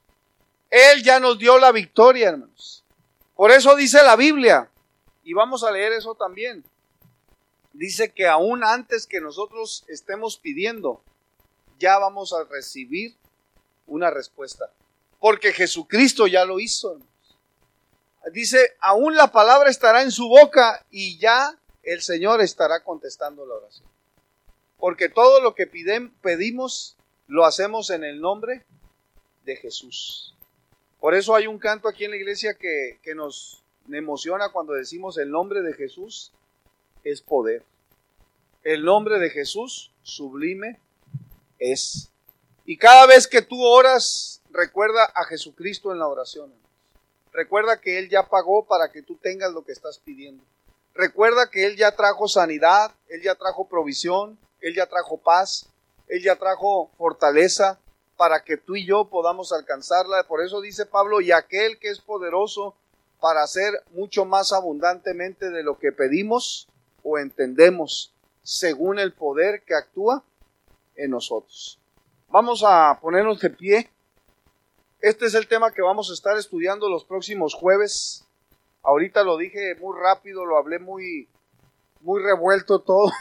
Él ya nos dio la victoria, hermanos. Por eso dice la Biblia, y vamos a leer eso también. Dice que aún antes que nosotros estemos pidiendo, ya vamos a recibir una respuesta. Porque Jesucristo ya lo hizo, hermanos. Dice, aún la palabra estará en su boca y ya el Señor estará contestando la oración. Porque todo lo que pedimos, lo hacemos en el nombre de Jesús. Por eso hay un canto aquí en la iglesia que nos emociona cuando decimos el nombre de Jesús es poder. El nombre de Jesús sublime es. Y cada vez que tú oras, recuerda a Jesucristo en la oración. Recuerda que Él ya pagó para que tú tengas lo que estás pidiendo. Recuerda que Él ya trajo sanidad, Él ya trajo provisión, Él ya trajo paz, Él ya trajo fortaleza para que tú y yo podamos alcanzarla. Por eso dice Pablo, y aquel que es poderoso para hacer mucho más abundantemente de lo que pedimos o entendemos, según el poder que actúa en nosotros. Vamos a ponernos de pie. Este es el tema que vamos a estar estudiando los próximos jueves. Ahorita lo dije muy rápido, lo hablé muy revuelto todo.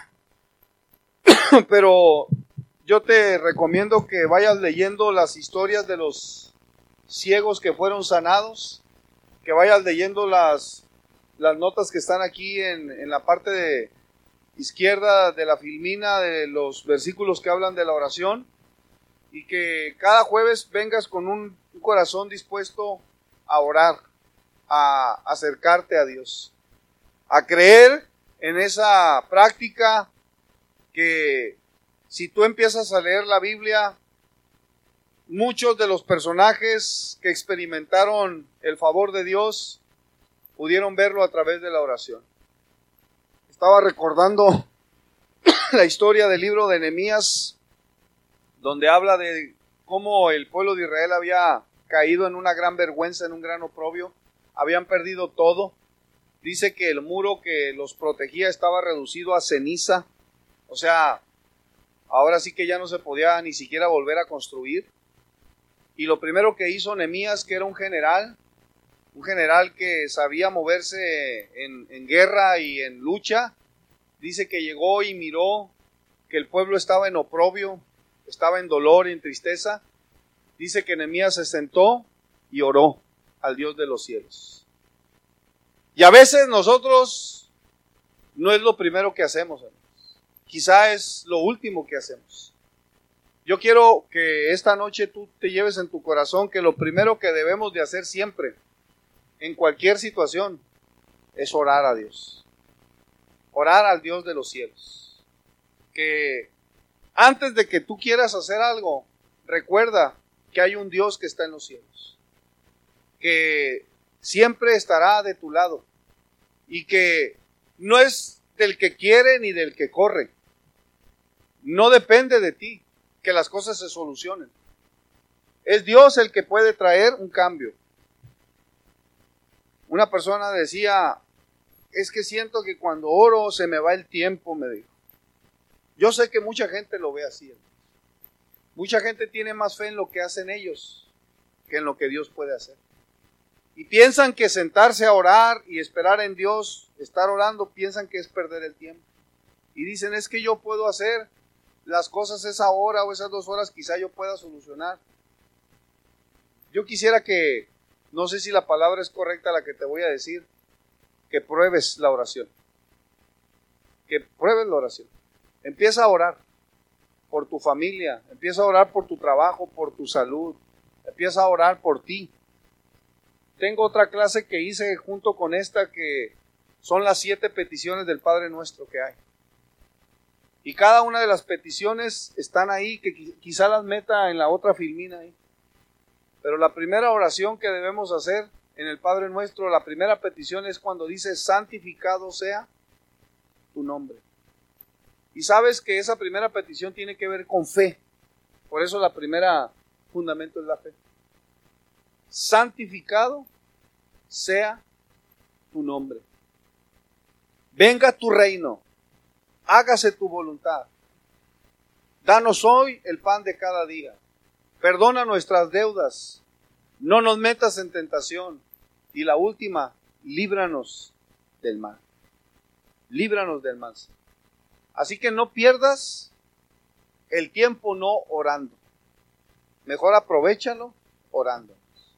Pero yo te recomiendo que vayas leyendo las historias de los ciegos que fueron sanados, que vayas leyendo las notas que están aquí en la parte de izquierda de la filmina, de los versículos que hablan de la oración, y que cada jueves vengas con un corazón dispuesto a orar, a acercarte a Dios, a creer en esa práctica que si tú empiezas a leer la Biblia, muchos de los personajes que experimentaron el favor de Dios pudieron verlo a través de la oración. Estaba recordando la historia del libro de Nehemías, donde habla de cómo el pueblo de Israel había caído en una gran vergüenza, en un gran oprobio, habían perdido todo. Dice que el muro que los protegía estaba reducido a ceniza, o sea, ahora sí que ya no se podía ni siquiera volver a construir. Y lo primero que hizo Nehemías, que era un general que sabía moverse en guerra y en lucha, dice que llegó y miró que el pueblo estaba en oprobio, estaba en dolor y en tristeza. Dice que Nehemías se sentó y oró al Dios de los cielos. Y a veces nosotros no es lo primero que hacemos, hermanos. Quizá es lo último que hacemos. Yo quiero que esta noche tú te lleves en tu corazón que lo primero que debemos de hacer siempre, en cualquier situación, es orar a Dios. Orar al Dios de los cielos. Que Antes de que tú quieras hacer algo, recuerda que hay un Dios que está en los cielos, que siempre estará de tu lado y que no es del que quiere ni del que corre. No depende de ti que las cosas se solucionen. Es Dios el que puede traer un cambio. Una persona decía, es que siento que cuando oro se me va el tiempo, me dijo. Yo sé que mucha gente lo ve así. Mucha gente tiene más fe en lo que hacen ellos que en lo que Dios puede hacer. Y piensan que sentarse a orar y esperar en Dios, estar orando, piensan que es perder el tiempo. Y dicen, es que yo puedo hacer las cosas esa hora o esas 2 horas, quizá yo pueda solucionar. Yo quisiera que, no sé si la palabra es correcta la que te voy a decir, que pruebes la oración. Que pruebes la oración. Empieza a orar por tu familia, empieza a orar por tu trabajo, por tu salud, empieza a orar por ti. Tengo otra clase que hice junto con esta que son las 7 peticiones del Padre Nuestro que hay. Y cada una de las peticiones están ahí, que quizá las meta en la otra filmina ahí. Pero la primera oración que debemos hacer en el Padre Nuestro, la primera petición es cuando dice, santificado sea tu nombre. Y sabes que esa primera petición tiene que ver con fe. Por eso la primera fundamento es la fe. Santificado sea tu nombre. Venga tu reino. Hágase tu voluntad. Danos hoy el pan de cada día. Perdona nuestras deudas. No nos metas en tentación. Y la última, líbranos del mal. Líbranos del mal. Así que no pierdas el tiempo no orando. Mejor aprovéchalo orando.